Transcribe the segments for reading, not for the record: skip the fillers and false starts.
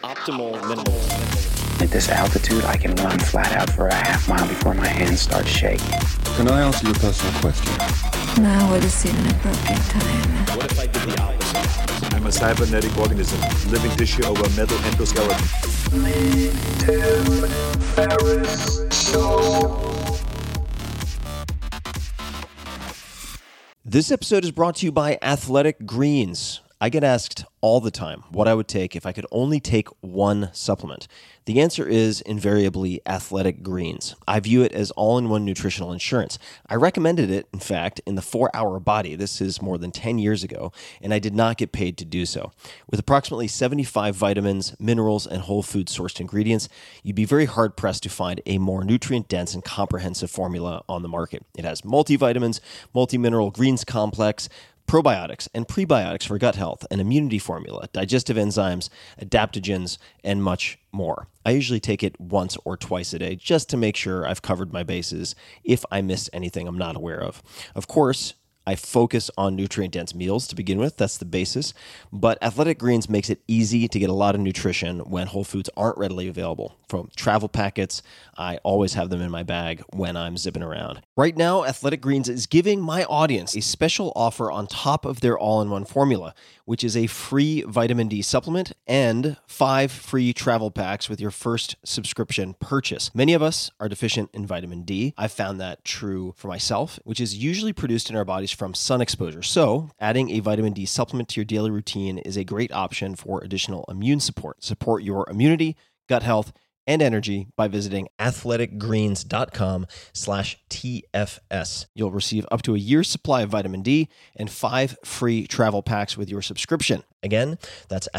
optimal minimalism. At this altitude, I can run flat out for a half mile before my hands start shaking. Can I ask you a personal question? Now would seem an appropriate time. What if I did the opposite? I'm a cybernetic organism, living tissue over a metal endoskeleton. Tim Ferriss Show. This episode is brought to you by Athletic Greens. I get asked all the time what I would take if I could only take one supplement. The answer is invariably Athletic Greens. I view it as all-in-one nutritional insurance. I recommended it, in fact, in the 4-Hour Body. This is more than 10 years ago, and I did not get paid to do so. With approximately 75 vitamins, minerals, and whole food-sourced ingredients, you'd be very hard-pressed to find a more nutrient-dense and comprehensive formula on the market. It has multivitamins, multi-mineral greens complex, probiotics and prebiotics for gut health, an immunity formula, digestive enzymes, adaptogens, and much more. I usually take it once or twice a day just to make sure I've covered my bases if I missed anything I'm not aware of. Of course, I focus on nutrient-dense meals to begin with. That's the basis. But Athletic Greens makes it easy to get a lot of nutrition when whole foods aren't readily available. From travel packets, I always have them in my bag when I'm zipping around. Right now, Athletic Greens is giving my audience a special offer on top of their all-in-one formula, which is a free vitamin D supplement and 5 free travel packs with your first subscription purchase. Many of us are deficient in vitamin D. I've found that true for myself, which is usually produced in our bodies from sun exposure. So, adding a vitamin D supplement to your daily routine is a great option for additional immune support. Support your immunity, gut health, and energy by visiting athleticgreens.com/TFS. You'll receive up to a year's supply of vitamin D and 5 free travel packs with your subscription. Again, that's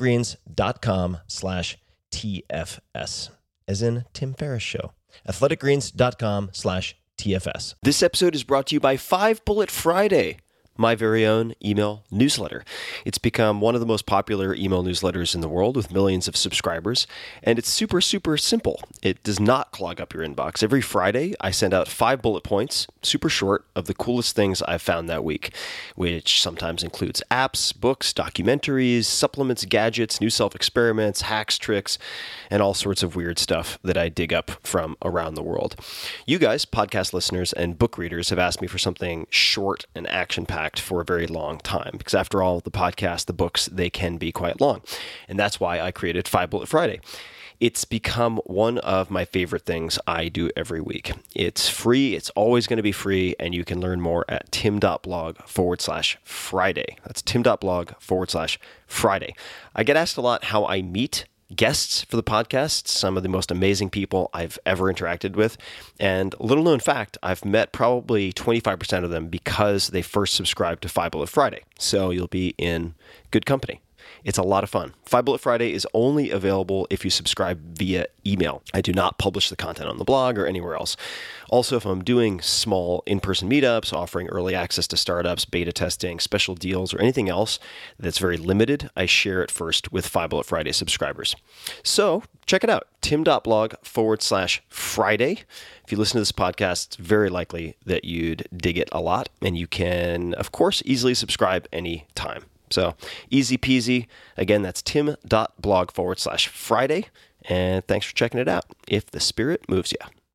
athleticgreens.com/TFS, as in Tim Ferriss Show. athleticgreens.com/TFS. This episode is brought to you by 5 Bullet Friday, my very own email newsletter. It's become one of the most popular email newsletters in the world with millions of subscribers, and it's super, super simple. It does not clog up your inbox. Every Friday, I send out 5 bullet points, super short, of the coolest things I've found that week, which sometimes includes apps, books, documentaries, supplements, gadgets, new self-experiments, hacks, tricks, and all sorts of weird stuff that I dig up from around the world. You guys, podcast listeners and book readers, have asked me for something short and action-packed for a very long time, because after all, the podcast, the books, they can be quite long. And that's why I created 5 Bullet Friday. It's become one of my favorite things I do every week. It's free. It's always going to be free. And you can learn more at tim.blog/Friday. That's tim.blog/Friday. I get asked a lot how I meet guests for the podcast, some of the most amazing people I've ever interacted with. And little known fact, I've met probably 25% of them because they first subscribed to 5 Bullet Friday. So you'll be in good company. It's a lot of fun. 5 Bullet Friday is only available if you subscribe via email. I do not publish the content on the blog or anywhere else. Also, if I'm doing small in-person meetups, offering early access to startups, beta testing, special deals, or anything else that's very limited, I share it first with 5 Bullet Friday subscribers. So check it out, tim.blog/Friday. If you listen to this podcast, it's very likely that you'd dig it a lot, and you can, of course, easily subscribe anytime. So easy peasy. Again, that's tim.blog/Friday. And thanks for checking it out, if the spirit moves you.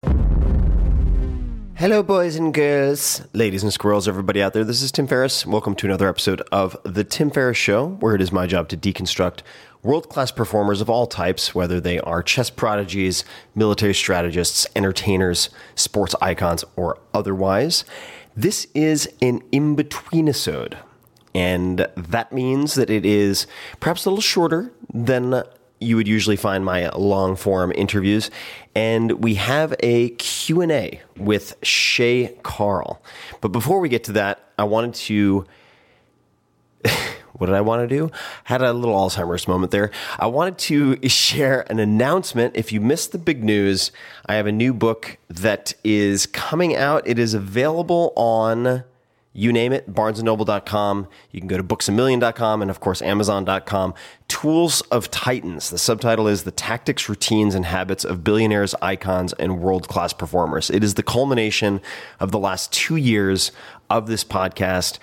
Hello, boys and girls, ladies and squirrels, everybody out there. This is Tim Ferriss. Welcome to another episode of The Tim Ferriss Show, where it is my job to deconstruct world-class performers of all types, whether they are chess prodigies, military strategists, entertainers, sports icons, or otherwise. This is an in-between-isode. And that means that it is perhaps a little shorter than you would usually find my long-form interviews. And we have a Q&A with Shay Carl. But before we get to that, I wanted to... What did I want to do? Had a little Alzheimer's moment there. I wanted to share an announcement. If you missed the big news, I have a new book that is coming out. It is available on... you name it, barnesandnoble.com. You can go to booksamillion.com and, of course, amazon.com. Tools of Titans. The subtitle is The Tactics, Routines, and Habits of Billionaires, Icons, and World-Class Performers. It is the culmination of the last 2 years of this podcast.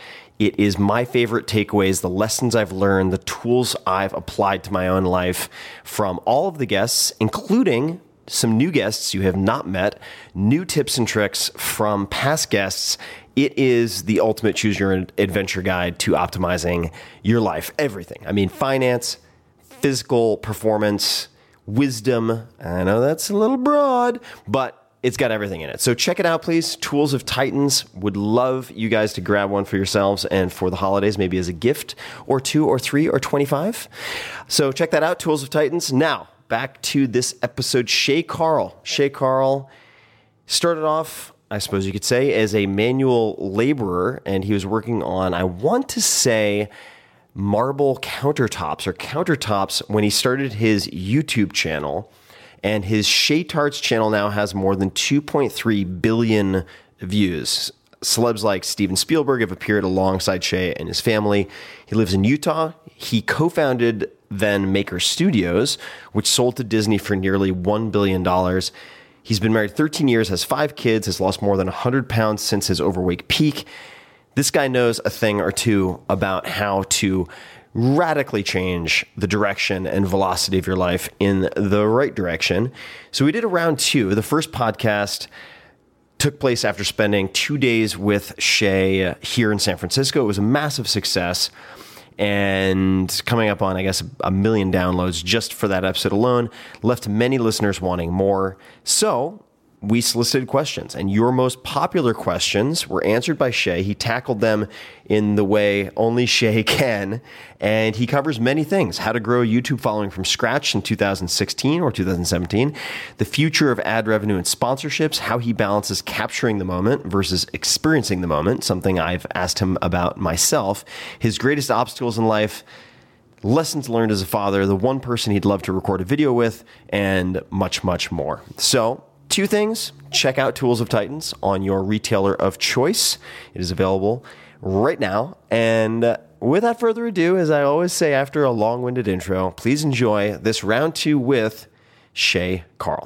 It is my favorite takeaways, the lessons I've learned, the tools I've applied to my own life from all of the guests, including some new guests you have not met, new tips and tricks from past guests. It is the ultimate choose your adventure guide to optimizing your life. Everything. I mean, finance, physical performance, wisdom. I know that's a little broad, but it's got everything in it. So check it out, please. Tools of Titans. Would love you guys to grab one for yourselves and for the holidays, maybe as a gift or 2 or 3 or 25. So check that out, Tools of Titans. Now, back to this episode. Shay Carl. Shay Carl started off, I suppose you could say, as a manual laborer, and he was working on, I want to say, marble countertops when he started his YouTube channel. And his Shay Tarts channel now has more than 2.3 billion views. Celebs like Steven Spielberg have appeared alongside Shay and his family. He lives in Utah. He co-founded then Maker Studios, which sold to Disney for nearly $1 billion. He's been married 13 years, has 5 kids, has lost more than 100 pounds since his overweight peak. This guy knows a thing or two about how to radically change the direction and velocity of your life in the right direction. So we did a round 2. The first podcast took place after spending 2 days with Shay here in San Francisco. It was a massive success and coming up on, I guess, 1 million downloads just for that episode alone, left many listeners wanting more. So we solicited questions, and your most popular questions were answered by Shay. He tackled them in the way only Shay can, and he covers many things: how to grow a YouTube following from scratch in 2016 or 2017, the future of ad revenue and sponsorships, how he balances capturing the moment versus experiencing the moment, something I've asked him about myself, his greatest obstacles in life, lessons learned as a father, the one person he'd love to record a video with, and much, much more. So, 2 things. Check out Tools of Titans on your retailer of choice. It is available right now. And without further ado, as I always say after a long-winded intro, please enjoy this round 2 with Shay Carl.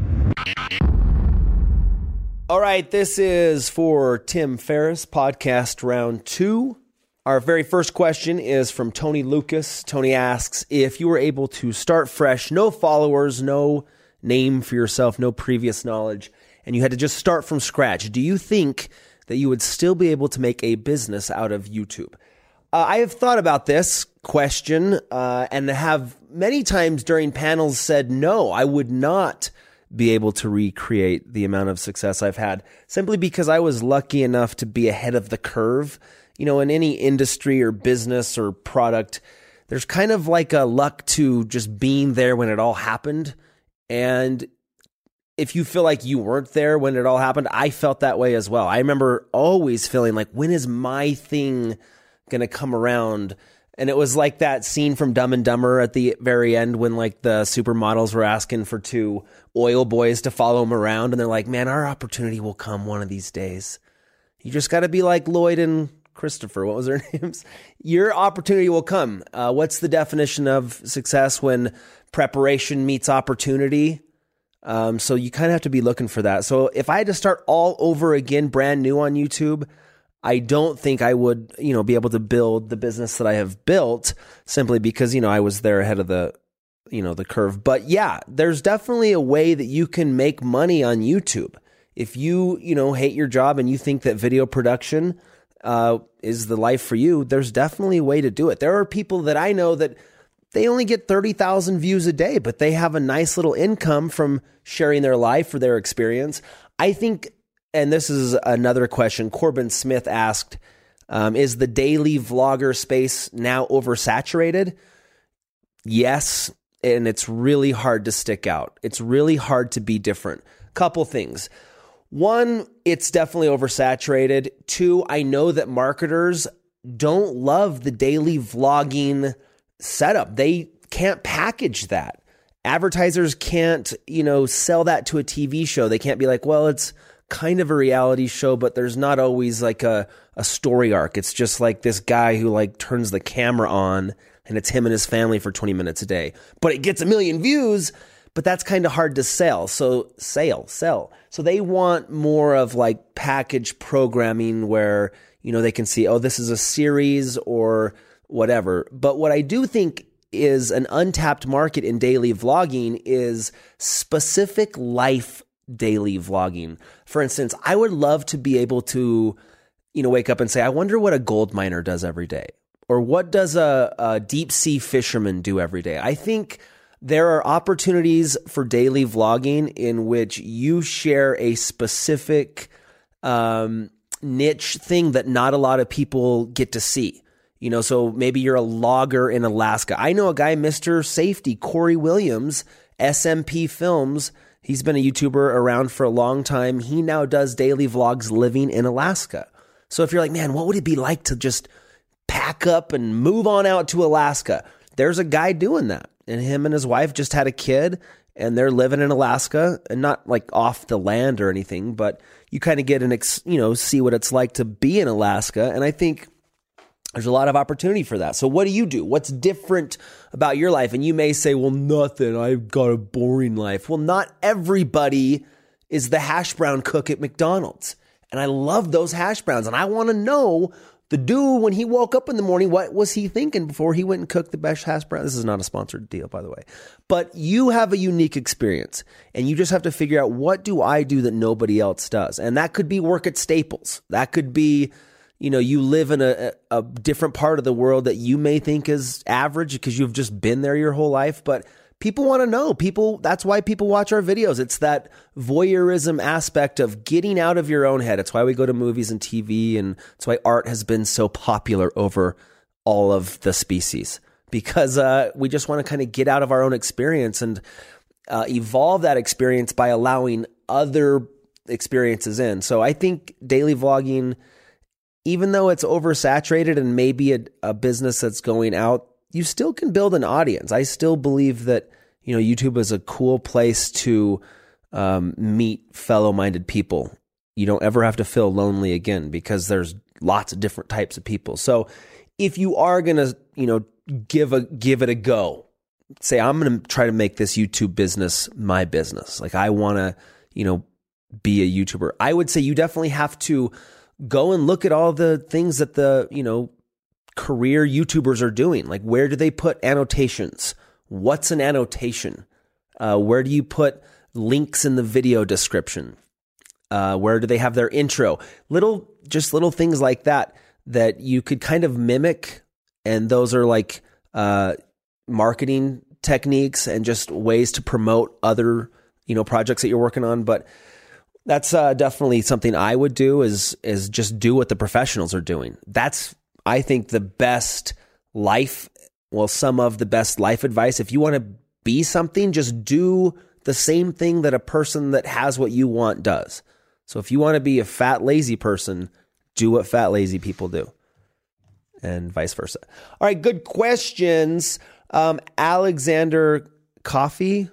All right, this is for Tim Ferriss, podcast round 2. Our very first question is from Tony Lucas. Tony asks, if you were able to start fresh, no followers, no name for yourself, no previous knowledge, and you had to just start from scratch, do you think that you would still be able to make a business out of YouTube? I have thought about this question and have many times during panels said, no, I would not be able to recreate the amount of success I've had, simply because I was lucky enough to be ahead of the curve. You know, in any industry or business or product, there's kind of like a luck to just being there when it all happened. And if you feel like you weren't there when it all happened, I felt that way as well. I remember always feeling like, when is my thing going to come around? And it was like that scene from Dumb and Dumber at the very end when like the supermodels were asking for 2 oil boys to follow them around. And they're like, man, our opportunity will come one of these days. You just got to be like Lloyd and Christopher. What was their names? Your opportunity will come. What's the definition of success when preparation meets opportunity? So you kind of have to be looking for that. So if I had to start all over again, brand new on YouTube, I don't think I would, be able to build the business that I have built, simply because, I was there ahead of the curve. But yeah, there's definitely a way that you can make money on YouTube. If you, hate your job and you think that video production is the life for you, there's definitely a way to do it. There are people that I know that they only get 30,000 views a day, but they have a nice little income from sharing their life or their experience. I think, and this is another question, Corbin Smith asked, is the daily vlogger space now oversaturated? Yes, and it's really hard to stick out. It's really hard to be different. Couple things. 1, it's definitely oversaturated. 2, I know that marketers don't love the daily vlogging setup. They can't package that. Advertisers can't, sell that to a TV show. They can't be like, well, it's kind of a reality show, but there's not always like a story arc. It's just like this guy who like turns the camera on and it's him and his family for 20 minutes a day, but it gets 1 million views. But that's kind of hard to sell. So sell. So they want more of like package programming where, they can see, oh, this is a series or whatever. But what I do think is an untapped market in daily vlogging is specific life daily vlogging. For instance, I would love to be able to, wake up and say, I wonder what a gold miner does every day, or what does a deep sea fisherman do every day. I think there are opportunities for daily vlogging in which you share a specific niche thing that not a lot of people get to see. So maybe you're a logger in Alaska. I know a guy, Mr. Safety, Corey Williams, SMP Films. He's been a YouTuber around for a long time. He now does daily vlogs living in Alaska. So if you're like, man, what would it be like to just pack up and move on out to Alaska? There's a guy doing that. And him and his wife just had a kid, and they're living in Alaska, and not like off the land or anything, but you kind of get see what it's like to be in Alaska. And I think there's a lot of opportunity for that. So what do you do? What's different about your life? And you may say, well, nothing. I've got a boring life. Well, not everybody is the hash brown cook at McDonald's. And I love those hash browns. And I want to know the dude, when he woke up in the morning, what was he thinking before he went and cooked the best hash brown? This is not a sponsored deal, by the way. But you have a unique experience, and you just have to figure out, what do I do that nobody else does? And that could be work at Staples. That could be, you live in a different part of the world that you may think is average because you've just been there your whole life. But people want to know. That's why people watch our videos. It's that voyeurism aspect of getting out of your own head. It's why we go to movies and TV, and it's why art has been so popular over all of the species, because we just want to kind of get out of our own experience and evolve that experience by allowing other experiences in. So I think daily vlogging, even though it's oversaturated and maybe a business that's going out, you still can build an audience. I still believe that, YouTube is a cool place to meet fellow-minded people. You don't ever have to feel lonely again, because there's lots of different types of people. So if you are going to, give it a go, say, I'm going to try to make this YouTube business my business. Like, I want to, be a YouTuber. I would say you definitely have to go and look at all the things that the, career YouTubers are doing. Like, where do they put annotations? What's an annotation? Where do you put links in the video description? Where do they have their intro? Little things like that you could kind of mimic. And those are like marketing techniques and just ways to promote other, projects that you're working on. But that's definitely something I would do is just do what the professionals are doing. That's, I think, the best life, some of the best life advice. If you want to be something, just do the same thing that a person that has what you want does. So if you want to be a fat, lazy person, do what fat, lazy people do, and vice versa. All right, good questions. Alexander Coffee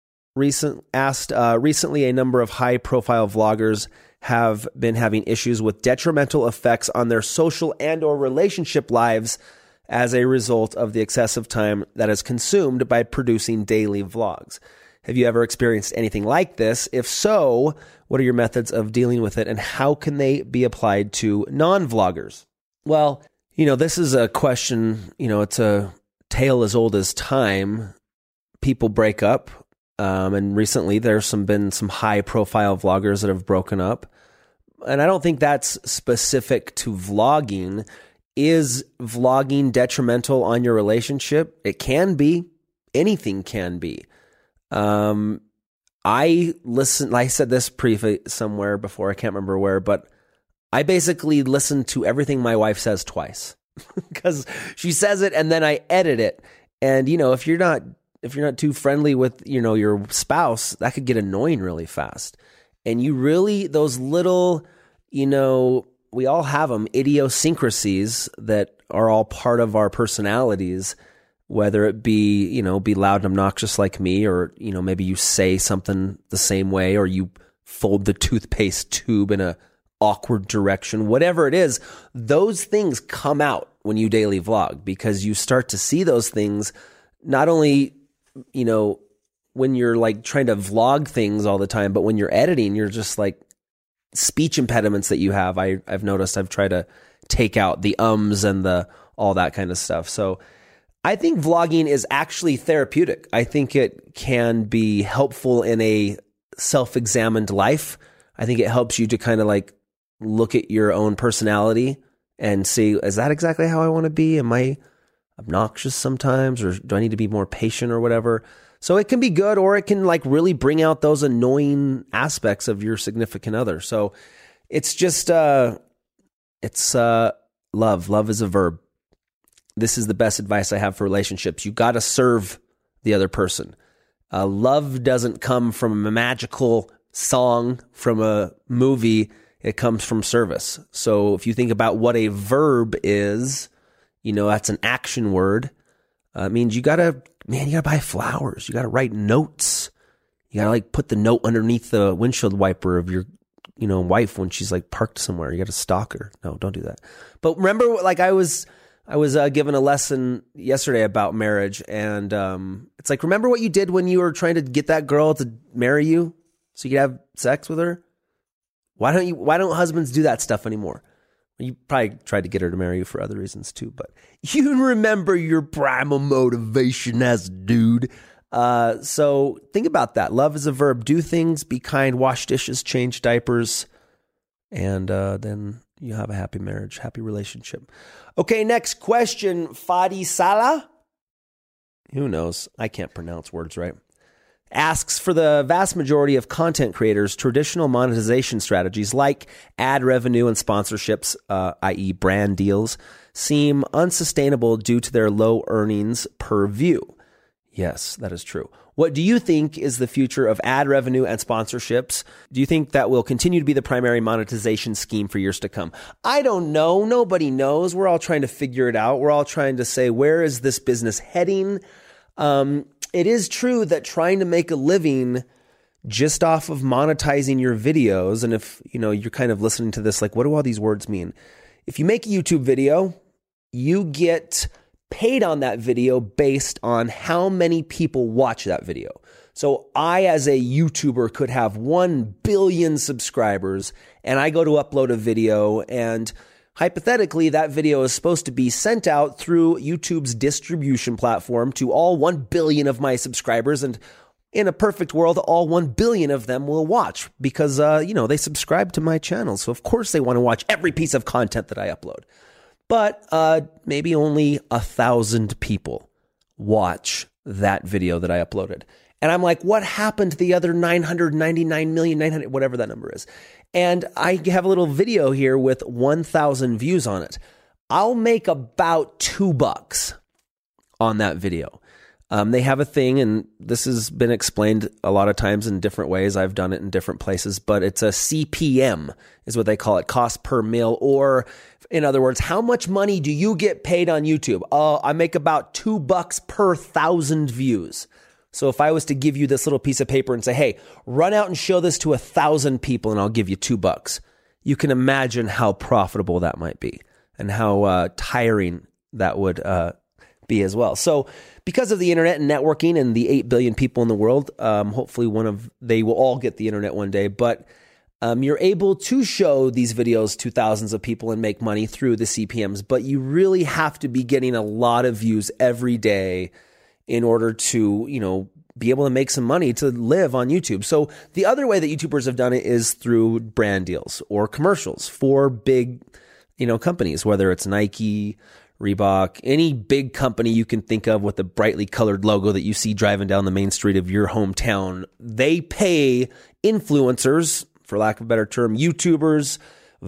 asked, recently a number of high-profile vloggers have been having issues with detrimental effects on their social and or relationship lives as a result of the excessive time that is consumed by producing daily vlogs. Have you ever experienced anything like this? If so, what are your methods of dealing with it, and how can they be applied to non-vloggers? Well, this is a question, it's a tale as old as time. People break up, and recently there's been some high-profile vloggers that have broken up. And I don't think that's specific to vlogging. Is vlogging detrimental on your relationship? It can be. Anything can be. I said this somewhere before, I can't remember where, but I basically listen to everything my wife says twice because she says it and then I edit it. And, if you're not too friendly with, your spouse, that could get annoying really fast. And those little, we all have them, idiosyncrasies that are all part of our personalities, whether it be, be loud and obnoxious like me, or, maybe you say something the same way, or you fold the toothpaste tube in a awkward direction, whatever it is, those things come out when you daily vlog, because you start to see those things not only, when you're like trying to vlog things all the time, but when you're editing, you're just like speech impediments that you have. I've noticed I've tried to take out the ums and the all that kind of stuff. So I think vlogging is actually therapeutic. I think it can be helpful in a self-examined life. I think it helps you to kind of like look at your own personality and see, is that exactly how I want to be? Am I obnoxious sometimes, or do I need to be more patient or whatever? So it can be good, or it can like really bring out those annoying aspects of your significant other. So it's just, it's love. Love is a verb. This is the best advice I have for relationships. You got to serve the other person. Love doesn't come from a magical song from a movie. It comes from service. So if you think about what a verb is, you know, that's an action word. It means you gotta buy flowers. You gotta write notes. You gotta like put the note underneath the windshield wiper of your, you know, wife when she's like parked somewhere. You gotta stalk her. No, don't do that. But remember, like I was given a lesson yesterday about marriage, and it's like, remember what you did when you were trying to get that girl to marry you so you could have sex with her? Why don't husbands do that stuff anymore? You probably tried to get her to marry you for other reasons too, but you remember your primal motivation as a dude. So think about that. Love is a verb. Do things, be kind, wash dishes, change diapers, and then you have a happy marriage, happy relationship. Okay, next question. Fadi Salah? Who knows? I can't pronounce words right. Asks, for the vast majority of content creators, traditional monetization strategies like ad revenue and sponsorships, i.e. brand deals, seem unsustainable due to their low earnings per view. Yes, that is true. What do you think is the future of ad revenue and sponsorships? Do you think that will continue to be the primary monetization scheme for years to come? I don't know. Nobody knows. We're all trying to figure it out. We're all trying to say, where is this business heading? It is true that trying to make a living just off of monetizing your videos, and if you know you're kind of listening to this, like, what do all these words mean? If you make a YouTube video, you get paid on that video based on how many people watch that video. So I, as a YouTuber, could have 1 billion subscribers, and I go to upload a video, and hypothetically, that video is supposed to be sent out through YouTube's distribution platform to all 1 billion of my subscribers. And in a perfect world, all 1 billion of them will watch because, they subscribe to my channel. So of course they want to watch every piece of content that I upload. But maybe only 1,000 people watch that video that I uploaded. And I'm like, what happened to the other 999,900,000, whatever that number is? And I have a little video here with 1,000 views on it. I'll make about $2 on that video. They have a thing, and this has been explained a lot of times in different ways. I've done it in different places, but it's a CPM is what they call it, cost per mil, or in other words, how much money do you get paid on YouTube? I make about $2 per 1,000 views. So if I was to give you this little piece of paper and say, hey, run out and show this to 1,000 people and I'll give you $2, you can imagine how profitable that might be and how tiring that would be as well. So because of the internet and networking and the 8 billion people in the world, hopefully they will all get the internet one day, but you're able to show these videos to thousands of people and make money through the CPMs, but you really have to be getting a lot of views every day in order to, be able to make some money to live on YouTube. So the other way that YouTubers have done it is through brand deals or commercials for big, companies, whether it's Nike, Reebok, any big company you can think of with a brightly colored logo that you see driving down the main street of your hometown. They pay influencers, for lack of a better term, YouTubers,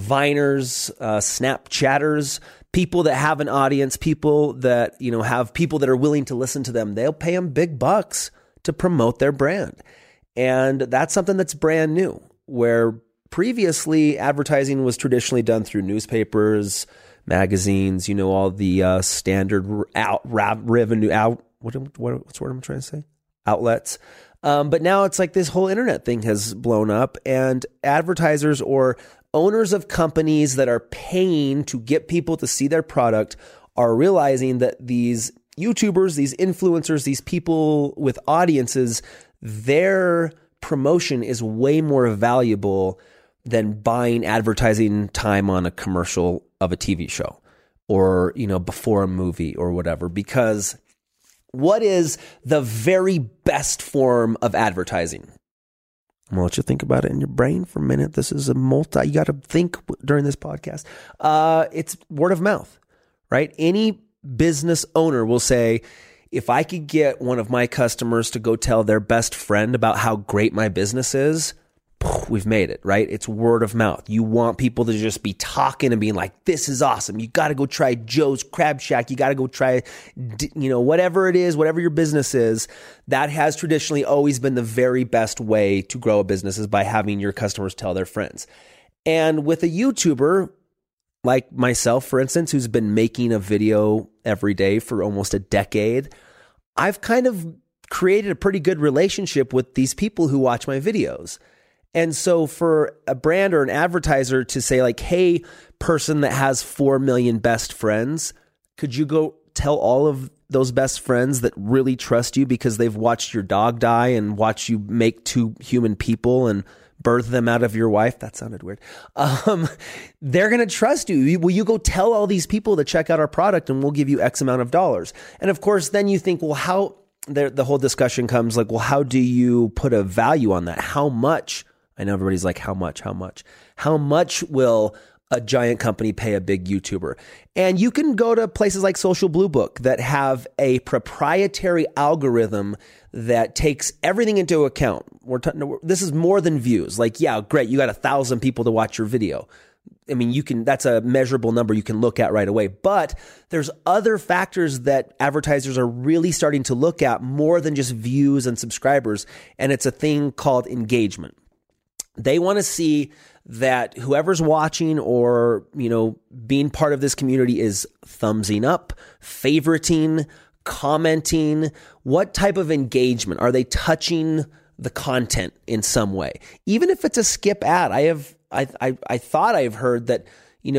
Viners, Snapchatters, people that have an audience, people that, have people that are willing to listen to them. They'll pay them big bucks to promote their brand. And that's something that's brand new, where previously advertising was traditionally done through newspapers, magazines, all the standard revenue what's the word I'm trying to say? Outlets. But now it's like this whole internet thing has blown up, and advertisers or owners of companies that are paying to get people to see their product are realizing that these YouTubers, these influencers, these people with audiences, their promotion is way more valuable than buying advertising time on a commercial of a TV show or, before a movie or whatever, because what is the very best form of advertising? I'm going to let you think about it in your brain for a minute. This is you got to think during this podcast. It's word of mouth, right? Any business owner will say, if I could get one of my customers to go tell their best friend about how great my business is, we've made it, right? It's word of mouth. You want people to just be talking and being like, this is awesome. You got to go try Joe's Crab Shack. You got to go try, whatever it is, whatever your business is. That has traditionally always been the very best way to grow a business, is by having your customers tell their friends. And with a YouTuber like myself, for instance, who's been making a video every day for almost a decade, I've kind of created a pretty good relationship with these people who watch my videos. And so for a brand or an advertiser to say like, hey, person that has 4 million best friends, could you go tell all of those best friends that really trust you because they've watched your dog die and watched you make 2 human people and birth them out of your wife? That sounded weird. They're going to trust you. Will you go tell all these people to check out our product and we'll give you X amount of dollars? And of course, then you think, well, how, the whole discussion comes like, well, how do you put a value on that? How much? I know everybody's like, how much will a giant company pay a big YouTuber? And you can go to places like Social Blue Book that have a proprietary algorithm that takes everything into account. This is more than views. Like, yeah, great. You got 1,000 people to watch your video. I mean, that's a measurable number you can look at right away. But there's other factors that advertisers are really starting to look at more than just views and subscribers. And it's a thing called engagement. They want to see that whoever's watching or, being part of this community is thumbsing up, favoriting, commenting. What type of engagement? Are they touching the content in some way? Even if it's a skip ad, I thought I've heard that,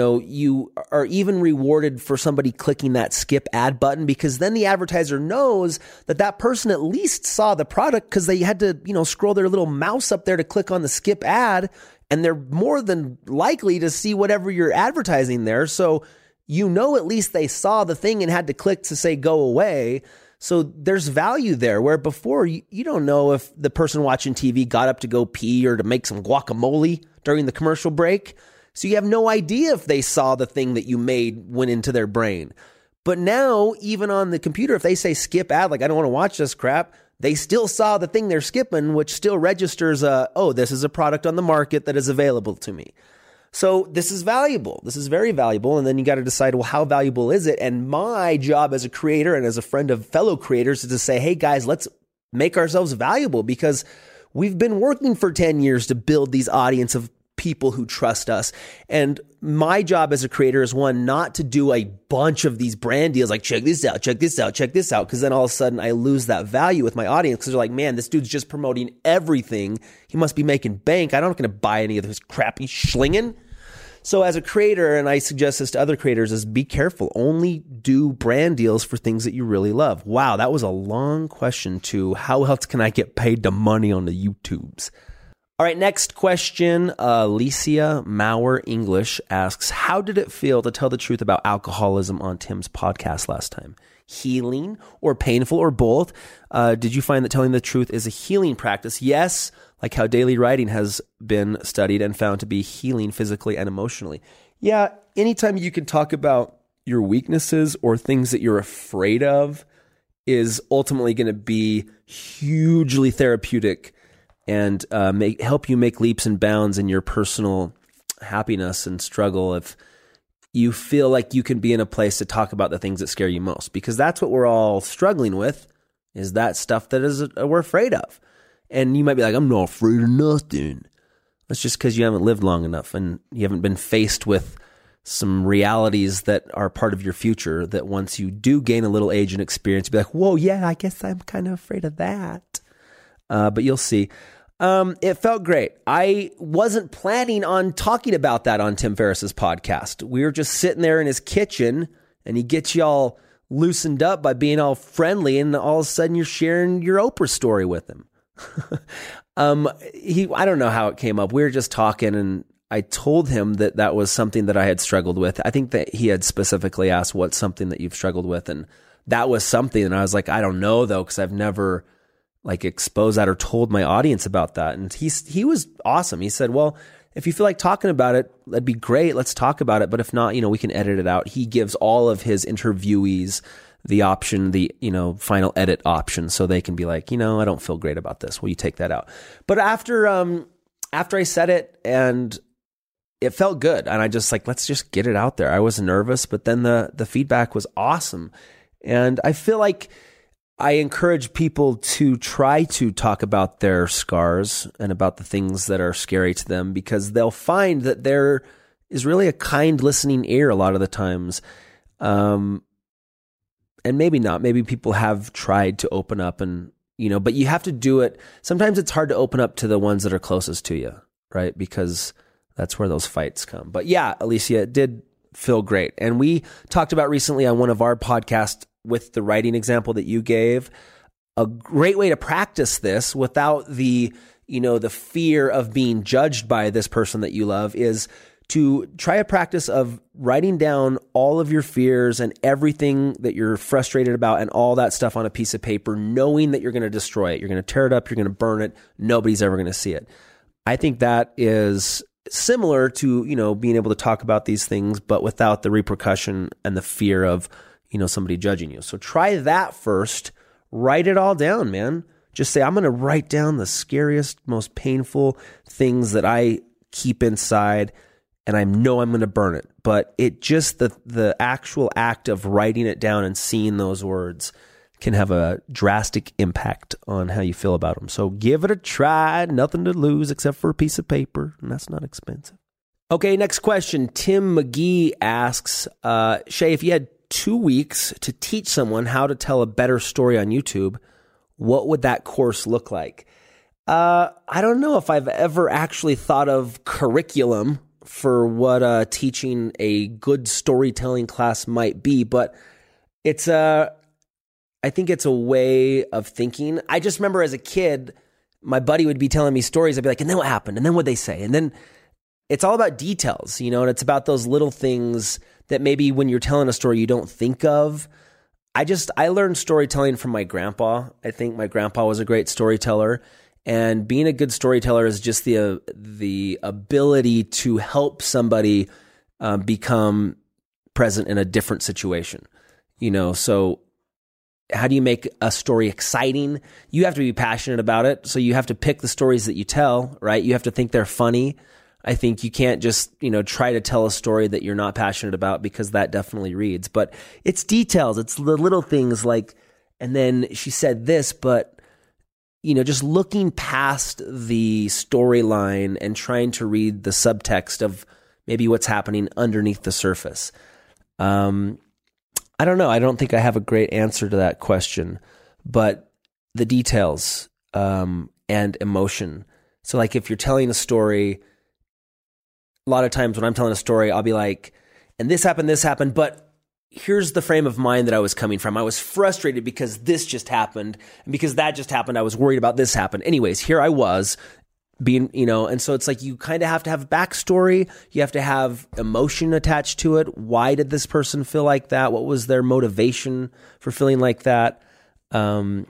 you are even rewarded for somebody clicking that skip ad button, because then the advertiser knows that person at least saw the product because they had to, scroll their little mouse up there to click on the skip ad, and they're more than likely to see whatever you're advertising there. So, at least they saw the thing and had to click to say go away. So there's value there, where before you don't know if the person watching TV got up to go pee or to make some guacamole during the commercial break. So you have no idea if they saw the thing that you made went into their brain. But now, even on the computer, if they say skip ad, like I don't want to watch this crap, they still saw the thing they're skipping, which still registers, this is a product on the market that is available to me. So this is valuable. This is very valuable. And then you got to decide, well, how valuable is it? And my job as a creator and as a friend of fellow creators is to say, hey guys, let's make ourselves valuable, because we've been working for 10 years to build these audience of people who trust us. And my job as a creator is, one, not to do a bunch of these brand deals like check this out, because then all of a sudden I lose that value with my audience, because they're like, man, this dude's just promoting everything. He must be making bank. I'm not going to buy any of this crap he's schlinging. So as a creator, and I suggest this to other creators, is be careful. Only do brand deals for things that you really love. Wow, that was a long question to how else can I get paid the money on the YouTubes? All right, next question. Alicia Mauer English asks, how did it feel to tell the truth about alcoholism on Tim's podcast last time? Healing or painful or both? Did you find that telling the truth is a healing practice? Yes, like how daily writing has been studied and found to be healing physically and emotionally. Yeah, anytime you can talk about your weaknesses or things that you're afraid of is ultimately going to be hugely therapeutic and help you make leaps and bounds in your personal happiness and struggle if you feel like you can be in a place to talk about the things that scare you most. Because that's what we're all struggling with, is that stuff that we're afraid of. And you might be like, I'm not afraid of nothing. That's just because you haven't lived long enough and you haven't been faced with some realities that are part of your future, that once you do gain a little age and experience, you'll be like, whoa, yeah, I guess I'm kind of afraid of that. But you'll see. It felt great. I wasn't planning on talking about that on Tim Ferriss's podcast. We were just sitting there in his kitchen, and he gets you all loosened up by being all friendly, and all of a sudden you're sharing your Oprah story with him. I don't know how it came up. We were just talking, and I told him that was something that I had struggled with. I think that he had specifically asked what's something that you've struggled with. And that was something. And I was like, I don't know though, because I've never like exposed that or told my audience about that. And he was awesome. He said, well, if you feel like talking about it, that'd be great. Let's talk about it. But if not, we can edit it out. He gives all of his interviewees the option, the, final edit option. So they can be like, I don't feel great about this. Will you take that out? But after I said it and it felt good. And I just like, let's just get it out there. I was nervous, but then the feedback was awesome. And I feel like I encourage people to try to talk about their scars and about the things that are scary to them, because they'll find that there is really a kind listening ear a lot of the times. And maybe not. Maybe people have tried to open up and, but you have to do it. Sometimes it's hard to open up to the ones that are closest to you, right? Because that's where those fights come. But yeah, Alicia, it did feel great. And we talked about recently on one of our podcasts with the writing example that you gave, a great way to practice this without the, the fear of being judged by this person that you love is to try a practice of writing down all of your fears and everything that you're frustrated about and all that stuff on a piece of paper, knowing that you're going to destroy it. You're going to tear it up. You're going to burn it. Nobody's ever going to see it. I think that is similar to, being able to talk about these things, but without the repercussion and the fear of, somebody judging you. So try that first. Write it all down, man. Just say, I'm going to write down the scariest, most painful things that I keep inside, and I know I'm going to burn it. But it just, the actual act of writing it down and seeing those words can have a drastic impact on how you feel about them. So give it a try. Nothing to lose except for a piece of paper, and that's not expensive. Okay, next question. Tim McGee asks, Shay, if you had 2 weeks to teach someone how to tell a better story on YouTube, what would that course look like? I don't know if I've ever actually thought of curriculum for what teaching a good storytelling class might be, but I think it's a way of thinking. I just remember as a kid, my buddy would be telling me stories. I'd be like, and then what happened? And then what'd they say? And then it's all about details, and it's about those little things that maybe when you're telling a story, you don't think of. I learned storytelling from my grandpa. I think my grandpa was a great storyteller, and being a good storyteller is just the ability to help somebody become present in a different situation. So how do you make a story exciting? You have to be passionate about it. So you have to pick the stories that you tell, right? You have to think they're funny. I think you can't just, try to tell a story that you're not passionate about, because that definitely reads. But it's details. It's the little things like, and then she said this, but, just looking past the storyline and trying to read the subtext of maybe what's happening underneath the surface. I don't know. I don't think I have a great answer to that question, but the details and emotion. So like if you're telling a story, a lot of times when I'm telling a story, I'll be like, and this happened, but here's the frame of mind that I was coming from. I was frustrated because this just happened, and because that just happened, I was worried about this happened. Anyways, here I was being, and so it's like you kind of have to have a backstory. You have to have emotion attached to it. Why did this person feel like that? What was their motivation for feeling like that? I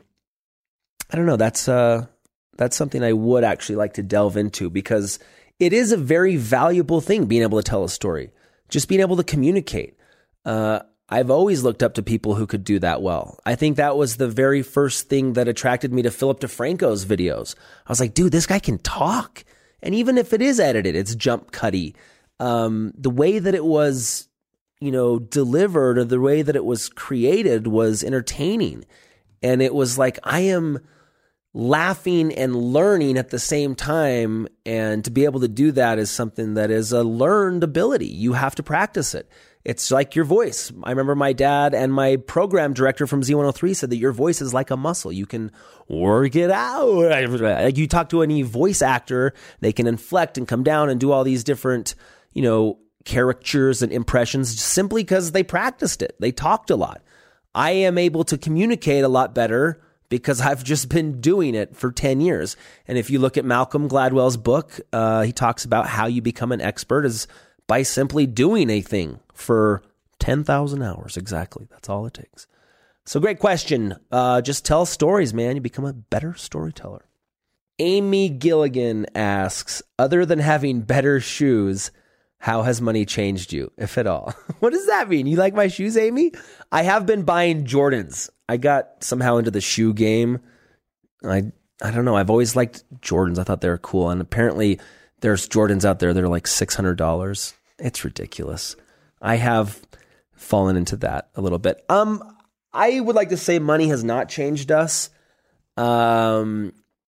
don't know. That's something I would actually like to delve into, because it is a very valuable thing, being able to tell a story, just being able to communicate. I've always looked up to people who could do that well. I think that was the very first thing that attracted me to Philip DeFranco's videos. I was like, dude, this guy can talk. And even if it is edited, it's jump cutty. The way that it was, delivered, or the way that it was created was entertaining. And it was like, I am laughing and learning at the same time. And to be able to do that is something that is a learned ability. You have to practice it. It's like your voice. I remember my dad and my program director from Z103 said that your voice is like a muscle. You can work it out. Like you talk to any voice actor, they can inflect and come down and do all these different, characters and impressions simply because they practiced it. They talked a lot. I am able to communicate a lot better because I've just been doing it for 10 years. And if you look at Malcolm Gladwell's book, he talks about how you become an expert is by simply doing a thing for 10,000 hours. Exactly. That's all it takes. So great question. Just tell stories, man. You become a better storyteller. Amy Gilligan asks, other than having better shoes, how has money changed you, if at all? What does that mean? You like my shoes, Amy? I have been buying Jordans. I got somehow into the shoe game. I don't know. I've always liked Jordans. I thought they were cool. And apparently there's Jordans out there that are like $600. It's ridiculous. I have fallen into that a little bit. I would like to say money has not changed us. If I'm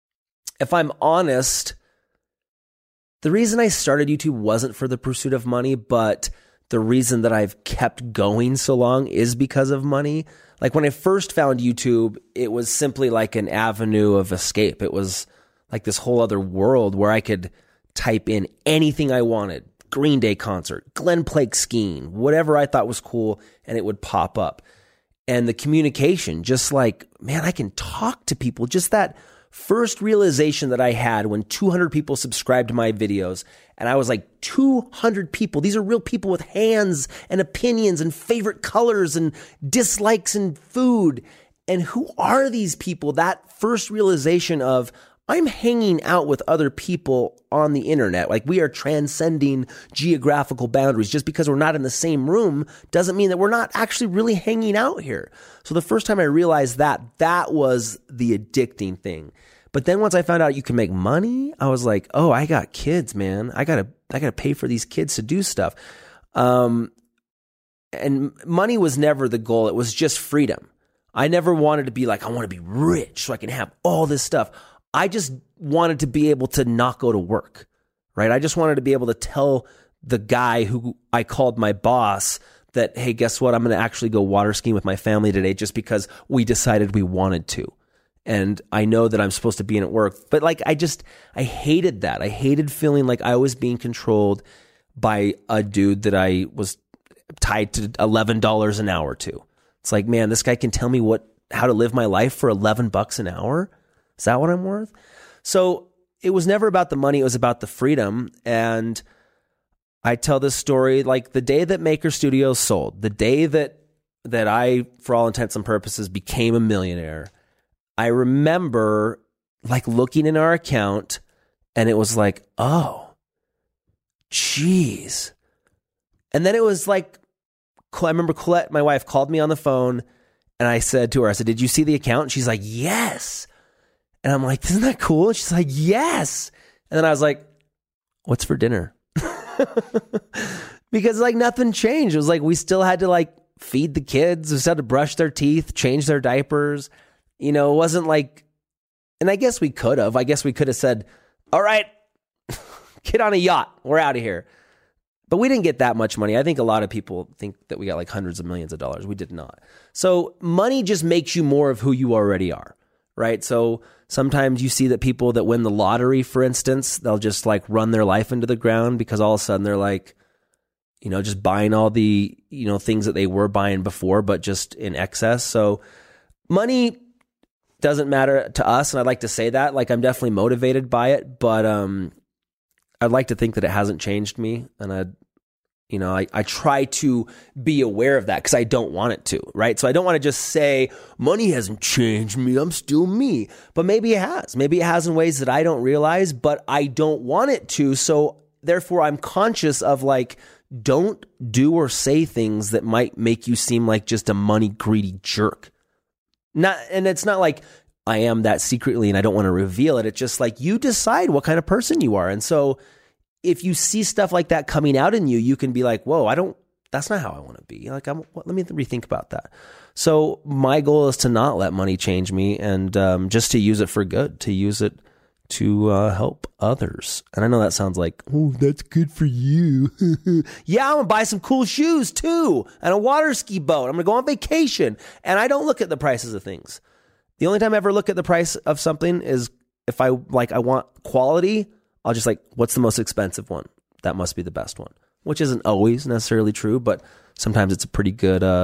honest, the reason I started YouTube wasn't for the pursuit of money, but the reason that I've kept going so long is because of money. Like when I first found YouTube, it was simply like an avenue of escape. It was like this whole other world where I could type in anything I wanted. Green Day concert, Glenn Plake skiing, whatever I thought was cool, and it would pop up. And the communication, just like, man, I can talk to people. Just that first realization that I had when 200 people subscribed to my videos, and I was like, 200 people. These are real people with hands and opinions and favorite colors and dislikes and food. And who are these people? That first realization of, I'm hanging out with other people on the internet. Like we are transcending geographical boundaries. Just because we're not in the same room doesn't mean that we're not actually really hanging out here. So the first time I realized that was the addicting thing. But then once I found out you can make money, I was like, oh, I got kids, man. I gotta pay for these kids to do stuff. And money was never the goal. It was just freedom. I never wanted to be like, I want to be rich so I can have all this stuff. I just wanted to be able to not go to work, right? I just wanted to be able to tell the guy who I called my boss that, hey, guess what? I'm going to actually go water skiing with my family today just because we decided we wanted to. And I know that I'm supposed to be in at work. But like, I hated that. I hated feeling like I was being controlled by a dude that I was tied to $11 an hour to. It's like, man, this guy can tell me how to live my life for $11 an hour. Is that what I'm worth? So it was never about the money. It was about the freedom. And I tell this story like the day that Maker Studios sold, the day that I, for all intents and purposes, became a millionaire. I remember like looking in our account and it was like, oh, geez. And then it was like, I remember Colette, my wife, called me on the phone and I said to her, did you see the account? And she's like, yes. And I'm like, isn't that cool? And she's like, yes. And then I was like, what's for dinner? Because like nothing changed. It was like we still had to like feed the kids. We still had to brush their teeth, change their diapers. You know, it wasn't like, and I guess we could have. I guess we could have said, all right, get on a yacht. We're out of here. But we didn't get that much money. I think a lot of people think that we got like hundreds of millions of dollars. We did not. So money just makes you more of who you already are. Right. So sometimes you see that people that win the lottery, for instance, they'll just like run their life into the ground because all of a sudden they're like, you know, just buying all the, you know, things that they were buying before, but just in excess. So money doesn't matter to us. And I'd like to say that, like, I'm definitely motivated by it, but I'd like to think that it hasn't changed me. And I try to be aware of that because I don't want it to, right? So I don't want to just say, money hasn't changed me, I'm still me. But maybe it has. Maybe it has in ways that I don't realize, but I don't want it to. So therefore, I'm conscious of like, don't do or say things that might make you seem like just a money greedy jerk. And it's not like I am that secretly and I don't want to reveal it. It's just like you decide what kind of person you are. And so if you see stuff like that coming out in you, you can be like, whoa, that's not how I want to be. Like, let me rethink about that. So my goal is to not let money change me and just to use it for good, to use it to help others. And I know that sounds like, oh, that's good for you. Yeah, I'm going to buy some cool shoes too and a water ski boat. I'm going to go on vacation. And I don't look at the prices of things. The only time I ever look at the price of something is if I want quality, I'll just like, what's the most expensive one? That must be the best one, which isn't always necessarily true, but sometimes it's a pretty good,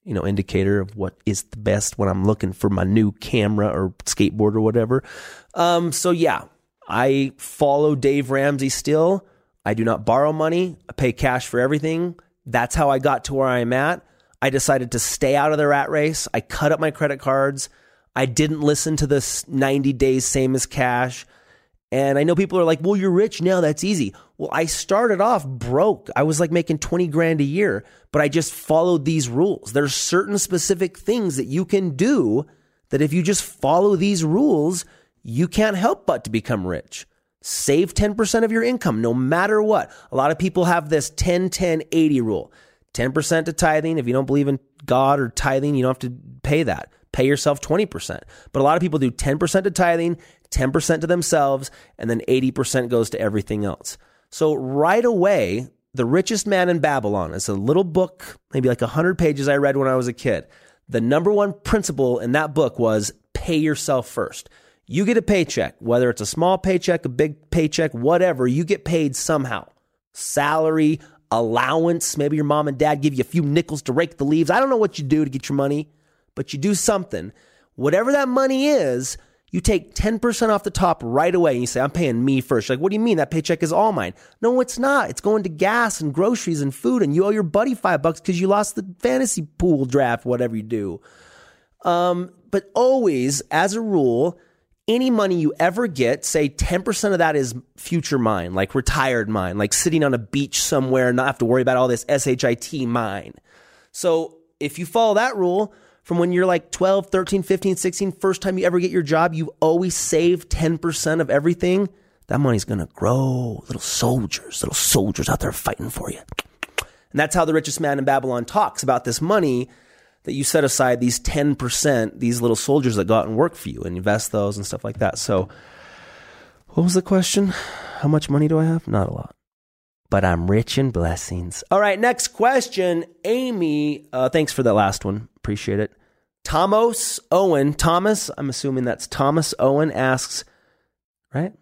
indicator of what is the best when I'm looking for my new camera or skateboard or whatever. So yeah, I follow Dave Ramsey still. I do not borrow money. I pay cash for everything. That's how I got to where I'm at. I decided to stay out of the rat race. I cut up my credit cards. I didn't listen to this 90 days same as cash. And I know people are like, well, you're rich now. That's easy. Well, I started off broke. I was like making 20 grand a year, but I just followed these rules. There's certain specific things that you can do that if you just follow these rules, you can't help but to become rich. Save 10% of your income, no matter what. A lot of people have this 10-10-80 rule. 10% to tithing. If you don't believe in God or tithing, you don't have to pay that. Pay yourself 20%. But a lot of people do 10% to tithing, 10% to themselves, and then 80% goes to everything else. So right away, The Richest Man in Babylon is a little book, maybe like 100 pages I read when I was a kid. The number one principle in that book was pay yourself first. You get a paycheck, whether it's a small paycheck, a big paycheck, whatever, you get paid somehow. Salary, allowance, maybe your mom and dad give you a few nickels to rake the leaves. I don't know what you do to get your money, but you do something. Whatever that money is, you take 10% off the top right away and you say, I'm paying me first. You're like, what do you mean? That paycheck is all mine. No, it's not. It's going to gas and groceries and food, and you owe your buddy $5 because you lost the fantasy pool draft, whatever you do. But always, as a rule, any money you ever get, say 10% of that is future mine, like retired mine, like sitting on a beach somewhere and not have to worry about all this SHIT mine. So if you follow that rule, from when you're like 12, 13, 15, 16, first time you ever get your job, you always save 10% of everything. That money's going to grow. Little soldiers out there fighting for you. And that's how The Richest Man in Babylon talks about this money that you set aside, these 10%, these little soldiers that go out and work for you and invest those and stuff like that. So what was the question? How much money do I have? Not a lot. But I'm rich in blessings. All right, next question. Amy, thanks for that last one. Appreciate it. Thomas Owen, I'm assuming that's Thomas Owen asks, right?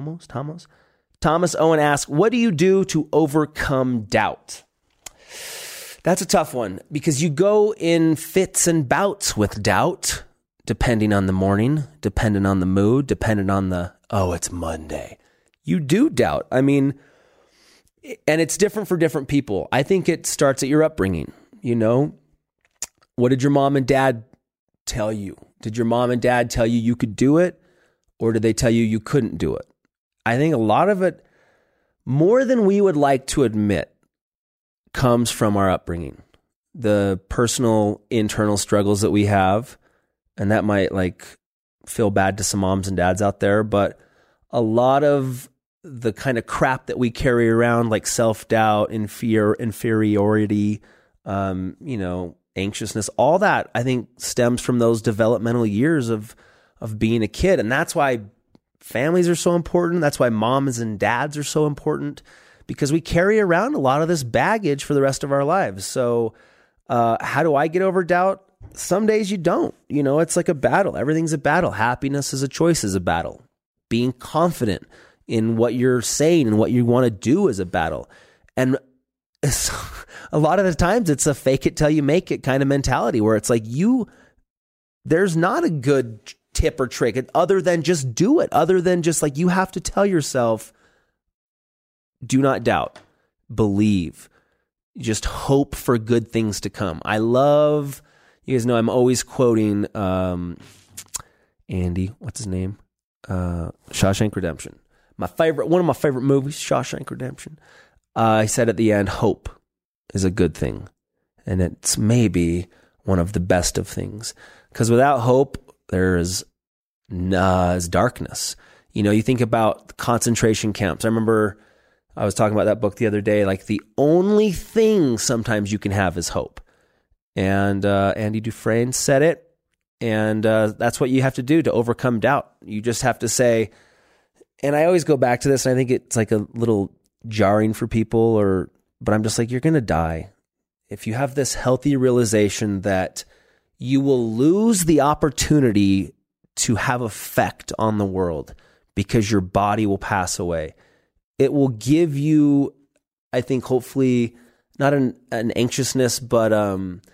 Thomas Owen asks, what do you do to overcome doubt? That's a tough one because you go in fits and bouts with doubt, depending on the morning, depending on the mood, depending on it's Monday. You do doubt. I mean, and it's different for different people. I think it starts at your upbringing. What did your mom and dad tell you? Did your mom and dad tell you could do it, or did they tell you couldn't do it? I think a lot of it, more than we would like to admit, comes from our upbringing, the personal internal struggles that we have. And that might feel bad to some moms and dads out there, but a lot of the kind of crap that we carry around, like self-doubt, inferiority, anxiousness, all that, I think stems from those developmental years of being a kid. And that's why families are so important. That's why moms and dads are so important, because we carry around a lot of this baggage for the rest of our lives. So how do I get over doubt? Some days you don't. It's like a battle. Everything's a battle. Happiness as a choice is a battle. Being confident in what you're saying and what you want to do is a battle. And a lot of the times it's a fake it till you make it kind of mentality where it's like there's not a good tip or trick other than just do it. Other than just you have to tell yourself, do not doubt, believe, just hope for good things to come. I love, you guys know I'm always quoting Andy, what's his name? Shawshank Redemption. One of my favorite movies, Shawshank Redemption. He said at the end, hope is a good thing. And it's maybe one of the best of things. Because without hope, there's darkness. You think about the concentration camps. I remember I was talking about that book the other day. The only thing sometimes you can have is hope. And Andy Dufresne said it. And that's what you have to do to overcome doubt. You just have to say, and I always go back to this, and I think it's a little jarring for people, but I'm just you're going to die. If you have this healthy realization that you will lose the opportunity to have effect on the world because your body will pass away, it will give you, I think, hopefully not an anxiousness, but,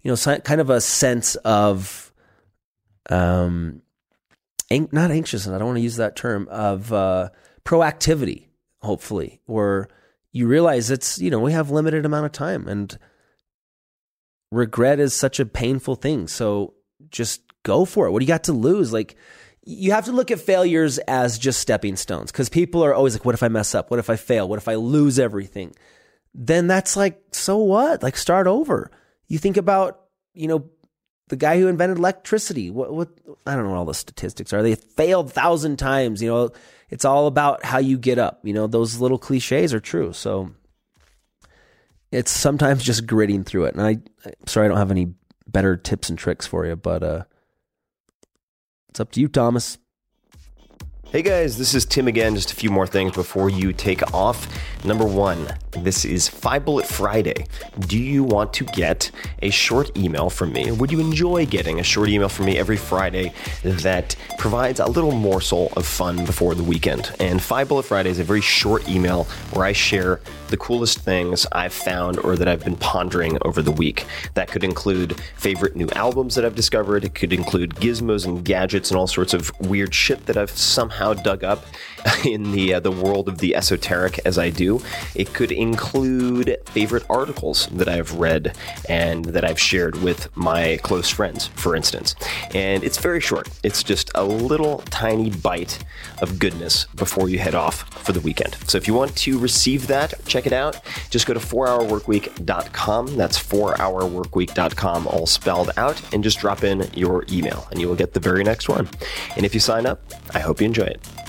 kind of a sense of, not anxiousness, I don't want to use that term, of proactivity, hopefully, where you realize it's, we have limited amount of time, and regret is such a painful thing. So just go for it. What do you got to lose? Like, you have to look at failures as just stepping stones, because people are always like, what if I mess up? What if I fail? What if I lose everything? Then that's like, so what? Like, start over. You think about, the guy who invented electricity. What I don't know what all the statistics are. They failed 1,000 times. It's all about how you get up. Those little cliches are true. So it's sometimes just gritting through it. And I'm sorry I don't have any better tips and tricks for you, but it's up to you, Thomas. Hey guys, this is Tim again. Just a few more things before you take off. Number one, this is 5 Bullet Friday. Do you want to get a short email from me? Would you enjoy getting a short email from me every Friday that provides a little morsel of fun before the weekend? And 5 Bullet Friday is a very short email where I share the coolest things I've found or that I've been pondering over the week. That could include favorite new albums that I've discovered. It could include gizmos and gadgets and all sorts of weird shit that I've somehow dug up in the world of the esoteric as I do. It could include favorite articles that I've read and that I've shared with my close friends, for instance. And it's very short. It's just a little tiny bite of goodness before you head off for the weekend. So if you want to receive that, check it out. Just go to 4hourworkweek.com. That's 4hourworkweek.com, all spelled out, and just drop in your email and you will get the very next one. And if you sign up, I hope you enjoy it.